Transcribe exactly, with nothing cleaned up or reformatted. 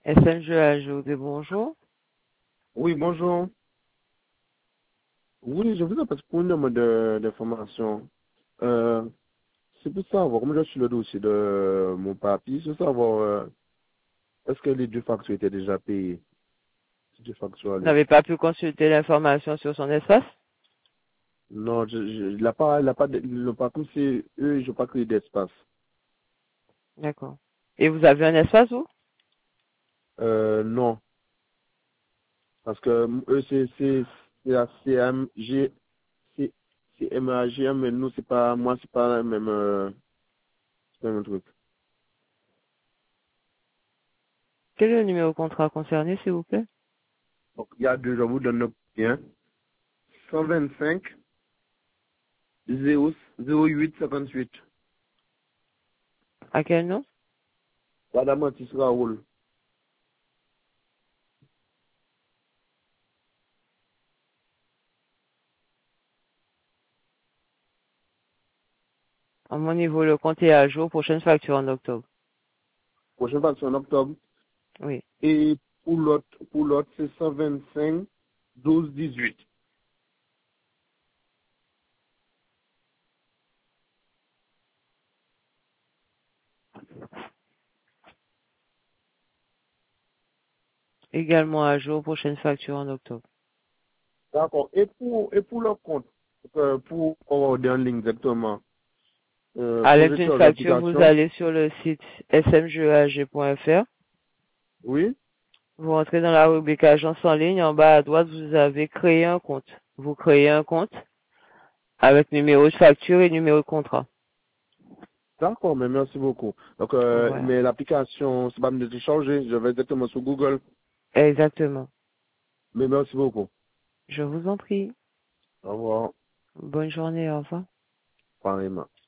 S M G A G O D, bonjour. Oui, bonjour. Oui, je vous appelle pour une demande de- d'information. Euh, c'est pour savoir, comme je suis le dossier de mon papier, c'est savoir, euh, est-ce que les deux factures étaient déjà payées? Les deux factures Vous allaient. n'avez pas pu consulter l'information sur son espace? Non, je, je, il n'a pas, il a pas, de- le parcours, c'est eux, ils n'ont pas créé d'espace. D'accord. Et vous avez un espace, vous? Euh, non, parce que eux, c'est, c'est, c'est la C M G, c'est, c'est M A G M, mais nous, c'est pas, moi, c'est pas le même, euh, c'est pas le même truc. Quel est le numéro de contrat concerné, s'il vous plaît? Donc, il y a deux, je vous donne le bien. cent vingt-cinq zéro zéro huit cinquante-huit. À quel nom? Madame Mathis Raoul. À mon niveau, le compte est à jour. Prochaine facture en octobre. Prochaine facture en octobre. Oui. Et pour l'autre, pour l'autre, c'est cent vingt-cinq douze dix-huit. Également à jour. Prochaine facture en octobre. D'accord. Et pour, et pour le compte, euh, pour ordre en ligne exactement, euh, À quand l'aide je d'une charge facture, vous l'application, allez sur le site S M G A G point F R. oui, Vous rentrez dans la rubrique agence en ligne. En bas à droite, vous avez créé un compte. Vous créez un compte avec numéro de facture et numéro de contrat. d'accord, mais merci beaucoup. Donc, euh, Voilà. mais l'application, c'est pas me télécharger, je vais directement sur Google. Exactement. Mais merci beaucoup. Je vous en prie. Au revoir. Bonne journée. Au revoir. Pareillement.